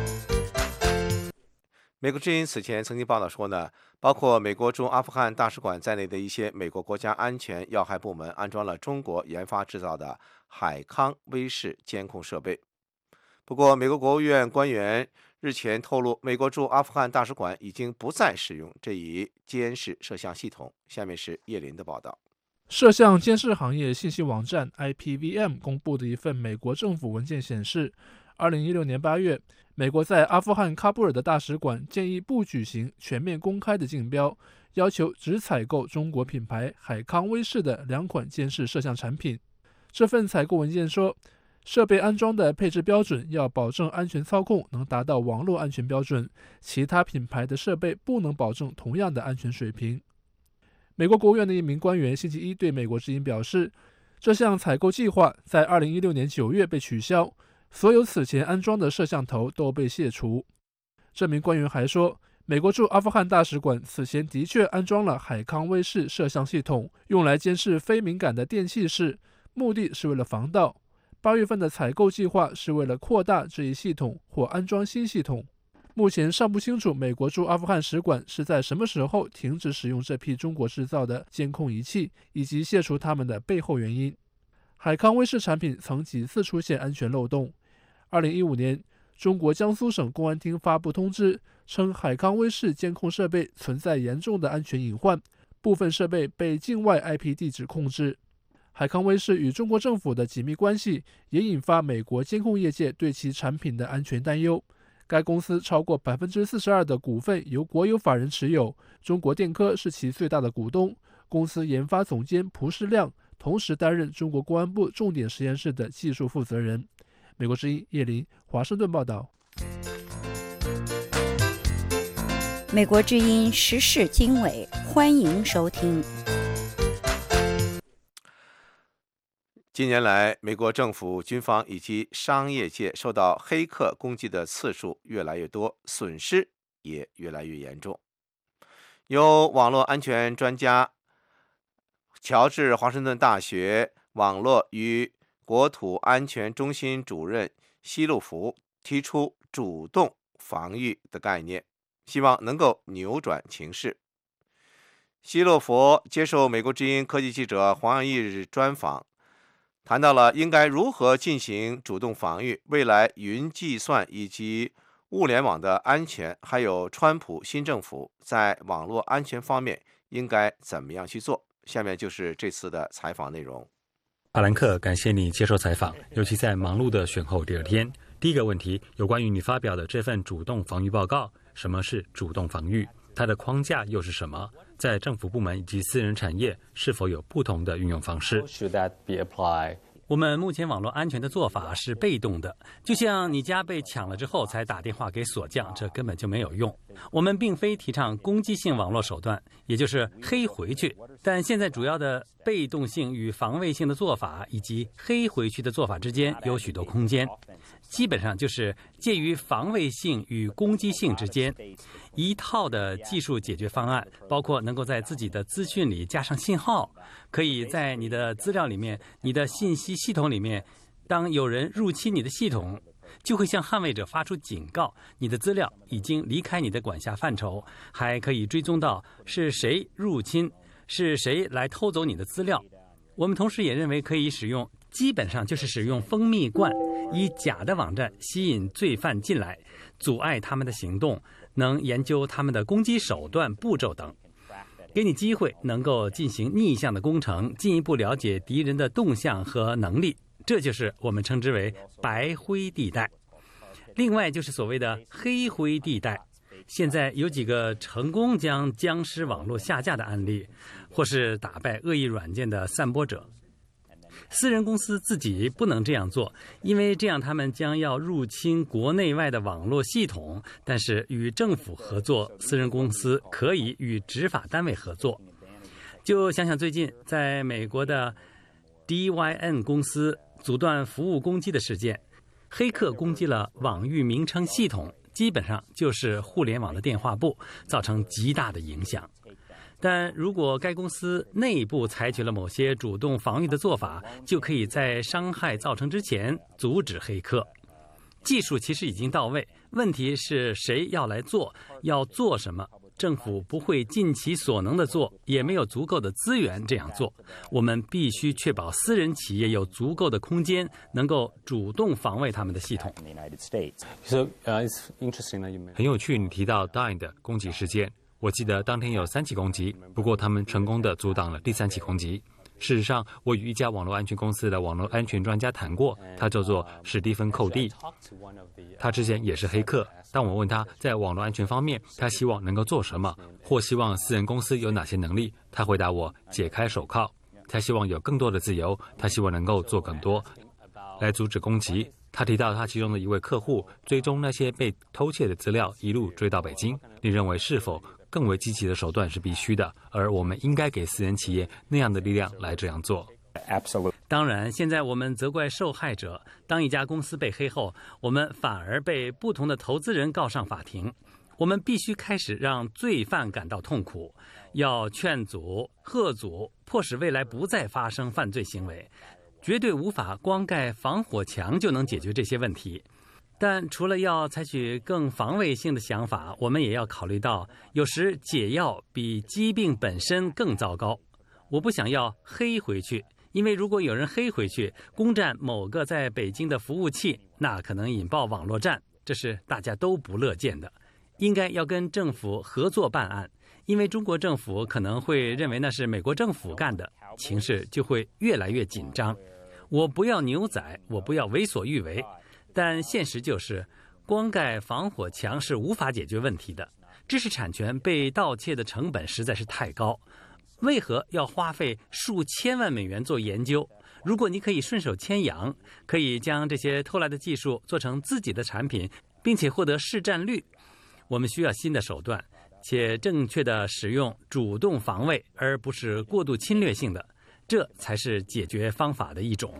美国之音此前曾经报道说呢，包括美国驻阿富汗大使馆在内的一些美国国家安全要害部门安装了中国研发制造的海康威视监控设备。不过，美国国务院官员日前透露，美国驻阿富汗大使馆已经不再使用这一监视摄像系统。下面是叶林的报道。 摄像监视行业信息网站 I P V M 公布的一份美国政府文件显示，二零一六年八月，美国在阿富汗喀布尔的大使馆建议不举行全面公开的竞标，要求只采购中国品牌海康威视的两款监视摄像产品。这份采购文件说，设备安装的配置标准要保证安全操控能达到网络安全标准，其他品牌的设备不能保证同样的安全水平。美国国务院的一名官员星期一对美国之音表示，这项采购计划在二零一六年九月被取消，所有此前安装的摄像头都被卸除。这名官员还说，美国驻阿富汗大使馆此前的确安装了海康威视摄像系统，用来监视非敏感的电气室，目的是为了防盗。八月份的采购计划是为了扩大这一系统或安装新系统。目前尚不清楚美国驻阿富汗使馆是在什么时候停止使用这批中国制造的监控仪器，以及卸除它们的背后原因。海康威视产品曾几次出现安全漏洞。二零一五年，中国江苏省公安厅发布通知， 称海康威视监控设备存在严重的安全隐患，部分设备被境外 I P 地址控制。海康威视与中国政府的紧密关系也引发美国监控业界对其产品的安全担忧。该公司超过 百分之四十二 的股份由国有法人持有，中国电科是其最大的股东。公司研发总监蒲世亮同时担任中国公安部重点实验室的技术负责人。美国之音叶林，华盛顿报道。 美国之音时事经纬，欢迎收听。 近年来，美国政府、军方以及商业界受到黑客攻击的次数越来越多，损失也越来越严重。有网络安全专家、乔治华盛顿大学网络与国土安全中心主任希路福提出主动防御的概念，希望能够扭转情势。希路福接受美国之音科技记者黄阳毅专访，谈到了应该如何进行主动防御，未来云计算以及物联网的安全，还有川普新政府在网络安全方面应该怎么样去做。下面就是这次的采访内容。 法兰克，感谢你接受采访，尤其在忙碌的选后第二天。第一个问题有关于你发表的这份主动防御报告，什么是主动防御？它的框架又是什么？在政府部门以及私人产业是否有不同的运用方式？ 我们目前网络安全的做法是被动的，就像你家被抢了之后才打电话给锁匠，这根本就没有用。我们并非提倡攻击性网络手段，也就是黑回去，但现在主要的被动性与防卫性的做法以及黑回去的做法之间有许多空间，基本上就是介于防卫性与攻击性之间。一套的技术解决方案包括能够在自己的资讯里加上信号，可以在你的资料里面、你的信息系统里面，当有人入侵你的系统，就会向捍卫者发出警告，你的资料已经离开你的管辖范畴，还可以追踪到是谁入侵，是谁来偷走你的资料。我们同时也认为可以使用，基本上就是使用蜂蜜罐，以假的网站吸引罪犯进来，阻碍他们的行动，能研究他们的攻击手段、步骤等，给你机会能够进行逆向的工程，进一步了解敌人的动向和能力。这就是我们称之为白灰地带。另外就是所谓的黑灰地带，现在有几个成功将僵尸网络下架的案例，或是打败恶意软件的散播者。私人公司自己不能这样做，因为这样他们将要入侵国内外的网络系统，但是与政府合作，私人公司可以与执法单位合作。就想想最近在美国的 D Y N 公司阻断服务攻击的事件，黑客攻击了网域名称系统，基本上就是互联网的电话簿，造成极大的影响。但如果该公司内部采取了某些主动防御的做法，就可以在伤害造成之前阻止黑客。技术其实已经到位，问题是谁要来做，要做什么。政府不会尽其所能的做，也没有足够的资源这样做。我们必须确保私人企业有足够的空间，能够主动防卫他们的系统。 很有趣，你提到 Dyn 的攻击事件。我记得当天有三起攻击，不过他们成功的阻挡了第三起攻击。事实上，我与一家网络安全公司的网络安全专家谈过，他叫做史蒂芬·寇蒂。他之前也是黑客。当我问他在网络安全方面，他希望能够做什么，或希望私人公司有哪些能力，他回答我：解开手铐。他希望有更多的自由，他希望能够做更多，来阻止攻击。他提到他其中的一位客户追踪那些被偷窃的资料，一路追到北京。你认为是否更为积极的手段是必须的，而我们应该给私人企业那样的力量来这样做？ 当然，现在我们责怪受害者。当一家公司被黑后，我们反而被不同的投资人告上法庭。我们必须开始让罪犯感到痛苦，要劝阻、吓阻，迫使未来不再发生犯罪行为。绝对无法光盖防火墙就能解决这些问题。但除了要采取更防卫性的想法，我们也要考虑到，有时解药比疾病本身更糟糕。我不想要黑回去，因为如果有人黑回去，攻占某个在北京的服务器，那可能引爆网络战，这是大家都不乐见的。 应该要跟政府合作办案，因为中国政府可能会认为那是美国政府干的，情势就会越来越紧张。我不要牛仔，我不要为所欲为，但现实就是光盖防火墙是无法解决问题的。知识产权被盗窃的成本实在是太高，为何要花费数千万美元做研究？如果你可以顺手牵羊，可以将这些偷来的技术做成自己的产品，并且获得市占率，我们需要新的手段，且正确的使用主动防卫，而不是过度侵略性的，这才是解决方法的一种。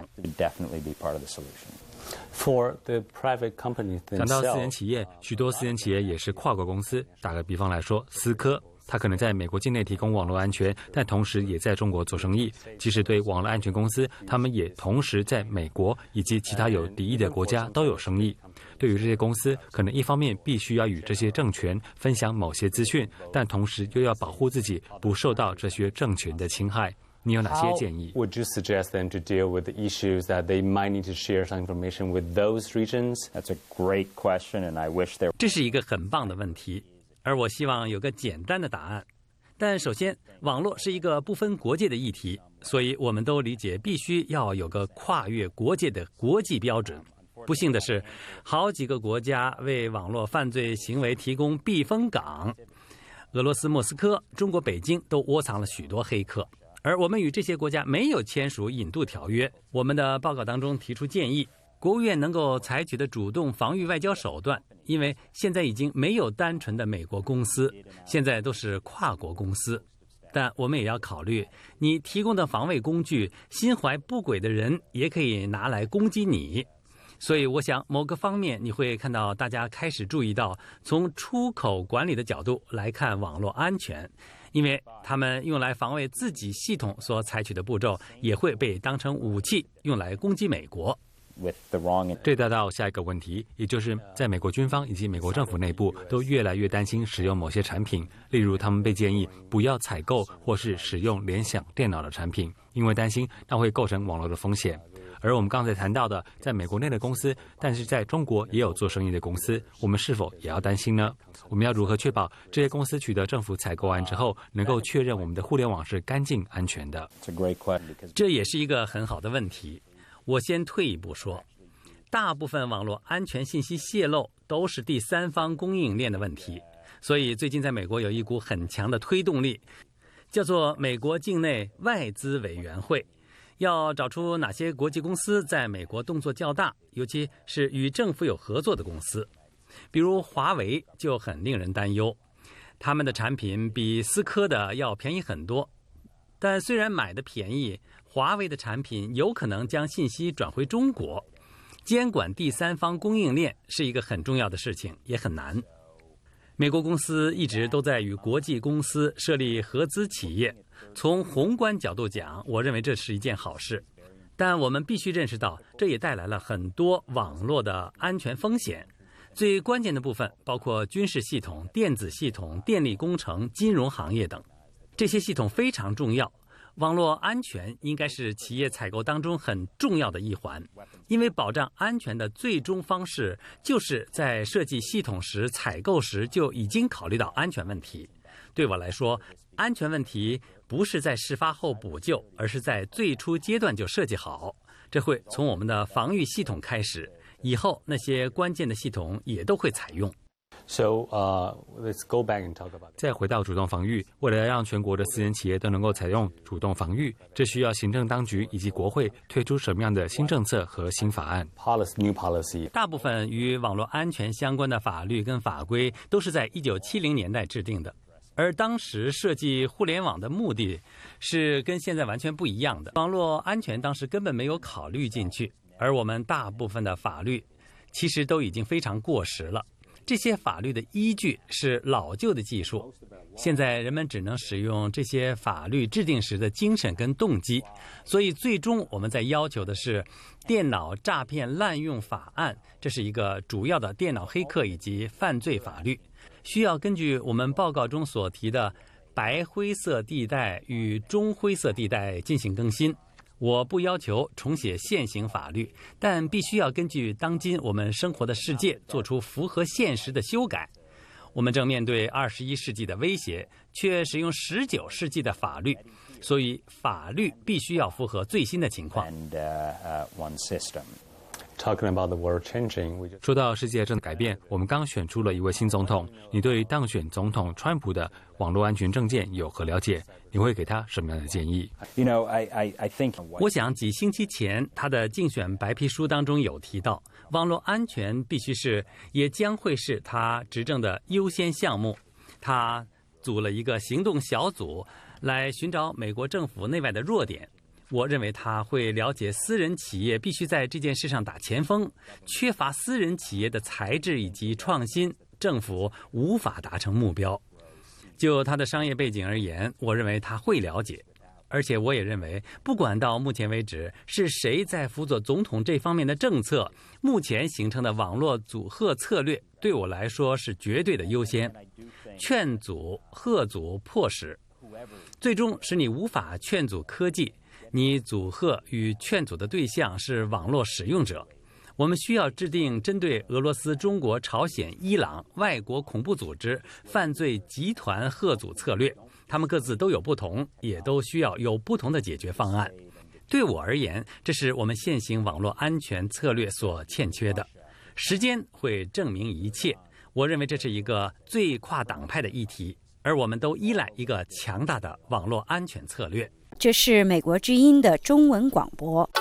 讲到私人企业，许多私人企业也是跨国公司。打个比方来说，思科，它可能在美国境内提供网络安全，但同时也在中国做生意。即使对网络安全公司，他们也同时在美国以及其他有敌意的国家都有生意。对于这些公司，可能一方面必须要与这些政权分享某些资讯，但同时又要保护自己不受到这些政权的侵害。你有哪些建议 ？Would you suggest them to deal with the issues that they might need to share some information with those regions? That's a great question, and I wish there. 这是一个很棒的问题，而我希望有个简单的答案。但首先，网络是一个不分国界的议题，所以我们都理解必须要有个跨越国界的国际标准。不幸的是，好几个国家为网络犯罪行为提供避风港，俄罗斯莫斯科、中国北京都窝藏了许多黑客。而我们与这些国家没有签署引渡条约。我们的报告当中提出建议，国务院能够采取的主动防御外交手段，因为现在已经没有单纯的美国公司，现在都是跨国公司。但我们也要考虑，你提供的防卫工具，心怀不轨的人也可以拿来攻击你。所以我想某个方面你会看到大家开始注意到，从出口管理的角度来看网络安全，因为他们用来防卫自己系统所采取的步骤，也会被当成武器用来攻击美国。 这带到下一个问题，也就是在美国军方以及美国政府内部都越来越担心使用某些产品，例如他们被建议不要采购或是使用联想电脑的产品，因为担心那会构成网络的风险。而我们刚才谈到的在美国内的公司，但是在中国也有做生意的公司，我们是否也要担心呢？我们要如何确保这些公司取得政府采购案之后，能够确认我们的互联网是干净安全的？ 这也是一个很好的问题。我先退一步说，大部分网络安全信息泄露都是第三方供应链的问题，所以最近在美国有一股很强的推动力，叫做美国境内外资委员会，要找出哪些国际公司在美国动作较大，尤其是与政府有合作的公司。比如华为就很令人担忧，他们的产品比思科的要便宜很多，但虽然买的便宜，华为的产品有可能将信息转回中国。监管第三方供应链是一个很重要的事情，也很难。美国公司一直都在与国际公司设立合资企业，从宏观角度讲，我认为这是一件好事。但我们必须认识到，这也带来了很多网络的安全风险。最关键的部分包括军事系统、电子系统、电力工程、金融行业等，这些系统非常重要。网络安全应该是企业采购当中很重要的一环，因为保障安全的最终方式就是在设计系统时、采购时就已经考虑到安全问题。对我来说，安全问题不是在事发后补救，而是在最初阶段就设计好。这会从我们的防御系统开始，以后那些关键的系统也都会采用。 So, uh, let's go back and talk about. 再回到主动防御，为了让全国的私人企业都能够采用主动防御，这需要行政当局以及国会推出什么样的新政策和新法案 ？Policy, new policy. 大部分与网络安全相关的法律跟法规都是在一九七零年代制定的，而当时设计互联网的目的是跟现在完全不一样的。网络安全当时根本没有考虑进去，而我们大部分的法律其实都已经非常过时了。这些法律的依据是老旧的技术，现在人们只能使用这些法律制定时的精神跟动机，所以最终我们在要求的是电脑诈骗滥用法案，这是一个主要的电脑黑客以及犯罪法律，需要根据我们报告中所提的白灰色地带与中灰色地带进行更新。我不要求重写现行法律，但必须要根据当今我们生活的世界做出符合现实的修改。我我们正面对二十一世纪的威胁，却使用十九世纪的法律，所以法律必须要符合最新的情况。 说到世界正在改变，我们刚选出了一位新总统，你对当选总统川普的网络安全政见有何了解？你会给他什么样的建议？ You know, I, I, I think... 我想几星期前他的竞选白皮书当中有提到，网络安全必须是，也将会是他执政的优先项目。他组了一个行动小组来寻找美国政府内外的弱点。我认为他会了解私人企业必须在这件事上打前锋，缺乏私人企业的才智以及创新，政府无法达成目标。就他的商业背景而言，我认为他会了解，而且我也认为，不管到目前为止是谁在辅佐总统这方面的政策，目前形成的网络阻吓策略对我来说是绝对的优先。劝阻、吓阻、迫使，最终使你无法劝阻科技。你阻吓与劝阻的对象是网络使用者。我们需要制定针对俄罗斯、中国、朝鲜、伊朗外国恐怖组织、犯罪集团吓阻策略，他们各自都有不同，也都需要有不同的解决方案。对我而言，这是我们现行网络安全策略所欠缺的。时间会证明一切。我认为这是一个最跨党派的议题，而我们都依赖一个强大的网络安全策略。 这是美国之音的中文广播。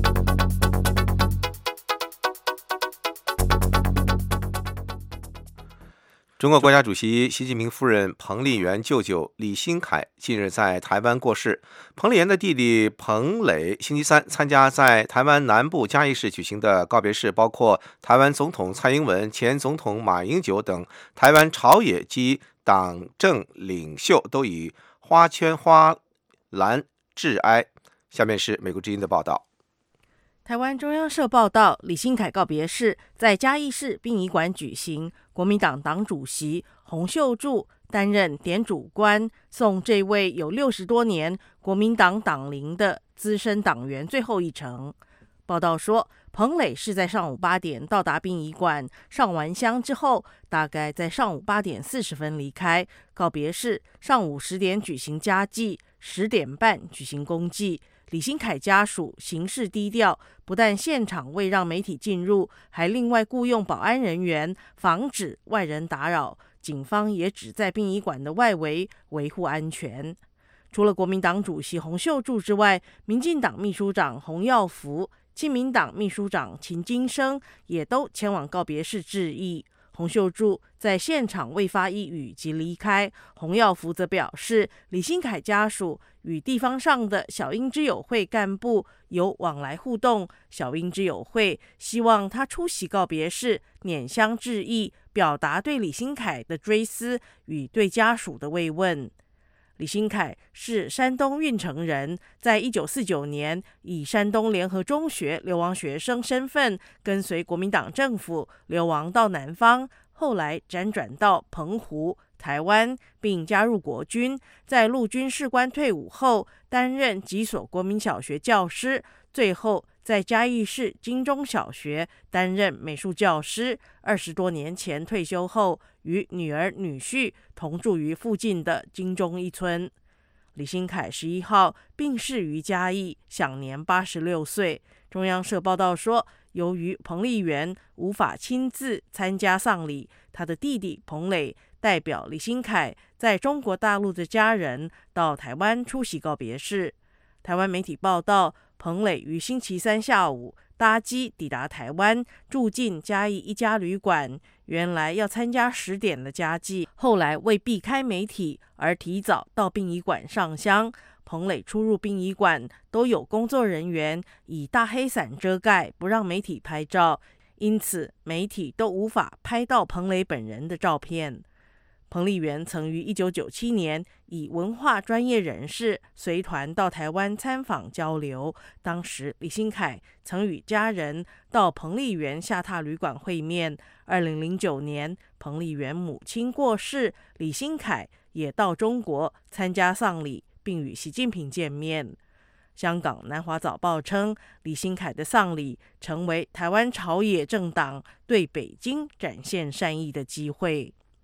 中国国家主席习近平夫人彭丽媛舅舅李新凯近日在台湾过世。彭丽媛的弟弟彭磊星期三参加在台湾南部嘉义市举行的告别式，包括台湾总统蔡英文、前总统马英九等台湾朝野及党政领袖都以花圈花篮致哀。下面是美国之音的报道。 台湾中央社报道，李新凯告别式在嘉义市殡仪馆举行，国民党党主席洪秀柱担任典主官，送这位有六十多年国民党党龄的资深党员最后一程。报道说，彭磊是在上午八点到达殡仪馆，上完香之后，大概在上午八点四十分离开。告别式上午十点举行家祭，十点半举行公祭。李新凯家属行事低调，不但现场未让媒体进入，还另外雇用保安人员，防止外人打扰。警方也只在殡仪馆的外围维护安全。除了国民党主席洪秀柱之外，民进党秘书长洪耀福、亲民党秘书长秦金生也都前往告别式致意。洪秀柱在现场未发一语即离开。洪耀福则表示，李新凯家属与地方上的小英之友会干部有往来互动，小英之友会希望他出席告别式，拈香致意，表达对李新凯的追思与对家属的慰问。李新凯是山东运城人，在一九四九年以山东联合中学流亡学生身份跟随国民党政府流亡到南方，后来辗转到澎湖、台湾，并加入国军。在陆军士官退伍后，担任几所国民小学教师，最后在嘉义市金钟小学担任美术教师。二十多年前退休后，与女儿女婿同住于附近的金钟一村。李新凯十一号病逝于嘉义，享年八十六岁。中央社报道说，由于彭丽媛无法亲自参加丧礼，他的弟弟彭磊代表李新凯在中国大陆的家人到台湾出席告别式。台湾媒体报道，彭磊于星期三下午搭机抵达台湾，住进嘉义一家旅馆。原来要参加十点的家祭，后来为避开媒体而提早到殡仪馆上香。彭磊出入殡仪馆都有工作人员以大黑伞遮盖，不让媒体拍照，因此媒体都无法拍到彭磊本人的照片。彭丽媛曾于一九九七年以文化专业人士随团到台湾参访交流，当时李新凯曾与家人到彭丽媛下榻旅馆会面。二零零九年，彭丽媛母亲过世，李新凯也到中国参加丧礼，并与习近平见面。香港南华早报称，李新凯的丧礼成为台湾朝野政党对北京展现善意的机会。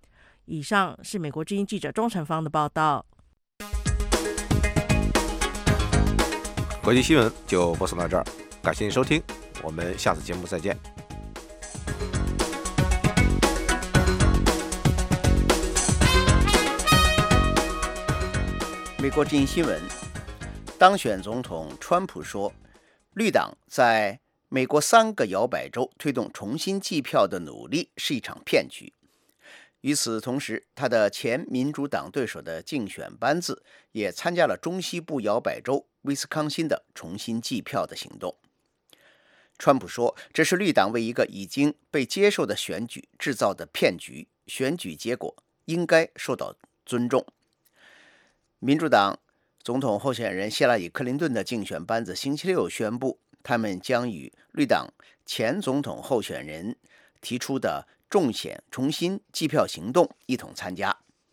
以上是美国之音记者钟成芳的报道。 国际新闻就播送到这儿，感谢您收听，我们下次节目再见。 美国之音新闻，当选总统川普说，绿党在美国三个摇摆州推动重新计票的努力是一场骗局。与此同时，他的前民主党对手的竞选班子也参加了中西部摇摆州威斯康辛的重新计票的行动。川普说，这是绿党为一个已经被接受的选举制造的骗局，选举结果应该受到尊重。民主党总统候选人希拉里·克林顿的竞选班子星期六宣布，他们将与绿党前总统候选人提出的重险重新计票行动一同参加。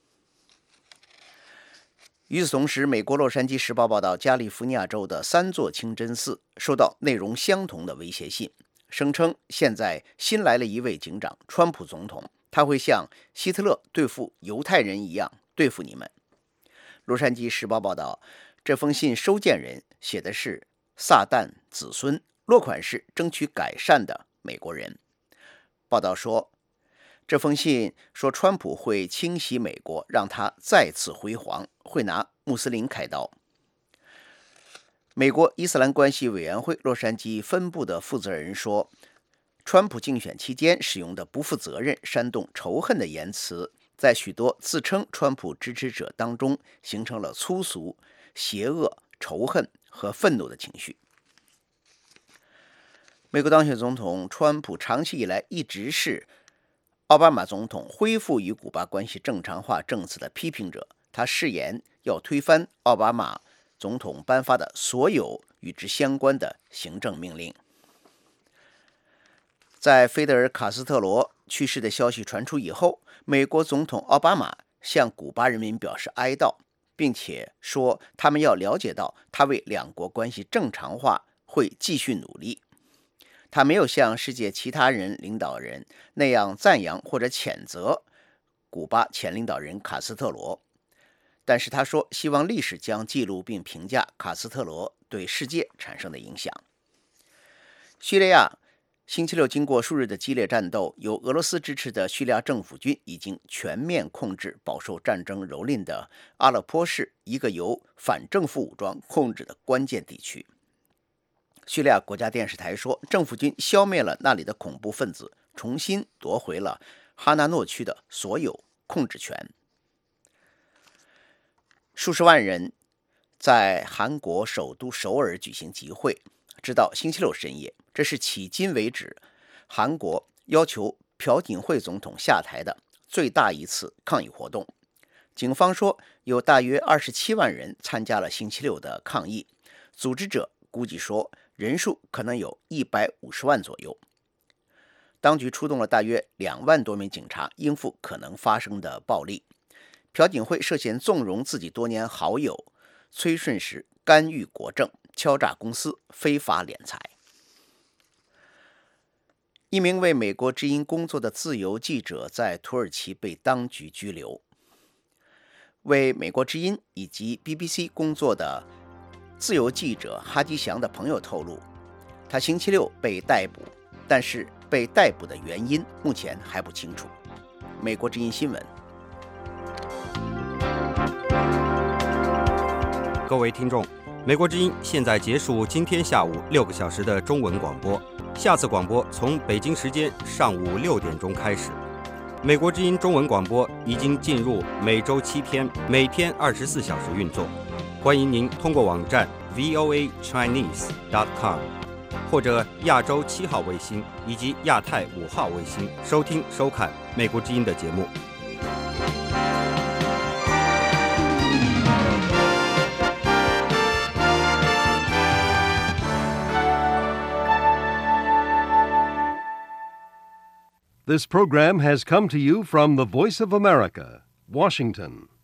与此同时，美国洛杉矶时报报道，加利福尼亚州的三座清真寺收到内容相同的威胁信，声称现在新来了一位警长，川普总统，他会像希特勒对付犹太人一样对付你们。洛杉矶时报报道，这封信收件人写的是撒旦子孙，落款是争取改善的美国人。报道说，这封信说川普会清洗美国，让他再次辉煌，会拿穆斯林开刀。美国伊斯兰关系委员会洛杉矶分部的负责人说，川普竞选期间使用的不负责任、煽动仇恨的言辞，在许多自称川普支持者当中形成了粗俗、邪恶、仇恨和愤怒的情绪。美国当选总统川普长期以来一直是奥巴马总统恢复与古巴关系正常化政策的批评者，他誓言要推翻奥巴马总统颁发的所有与之相关的行政命令。在菲德尔·卡斯特罗去世的消息传出以后，美国总统奥巴马向古巴人民表示哀悼，并且说他们要了解到他为两国关系正常化会继续努力。他没有像世界其他人领导人那样赞扬或者谴责古巴前领导人卡斯特罗，但是他说希望历史将记录并评价卡斯特罗对世界产生的影响。叙利亚星期六经过数日的激烈战斗，由俄罗斯支持的叙利亚政府军已经全面控制饱受战争蹂躏的阿勒颇市一个由反政府武装控制的关键地区。叙利亚国家电视台说，政府军消灭了那里的恐怖分子，重新夺回了哈纳诺区的所有控制权。数十万人在韩国首都首尔举行集会，直到星期六深夜。这是迄今为止韩国要求朴槿惠总统下台的最大一次抗议活动。警方说，有大约二十七万人参加了星期六的抗议，组织者估计说人数可能有一百五十万左右。当局出动了大约两万多名警察，应付可能发生的暴力。朴槿惠涉嫌纵容自己多年好友崔顺实干预国政、敲诈公司、非法敛财。一名为美国之音工作的自由记者在土耳其被当局拘留。为美国之音以及 B B C 工作的自由记者哈基祥的朋友透露，他星期六被逮捕，但是被逮捕的原因目前还不清楚。美国之音新闻。 各位听众，美国之音现在结束今天下午六个小时的中文广播，下次广播从北京时间上午六点钟开始。美国之音中文广播已经进入每周七天，每天二十四小时运作。欢迎您通过网站 v o a chinese dot com 或者亚洲七号卫星以及亚太五号卫星收听收看美国之音的节目。 This program has come to you from the Voice of America, Washington.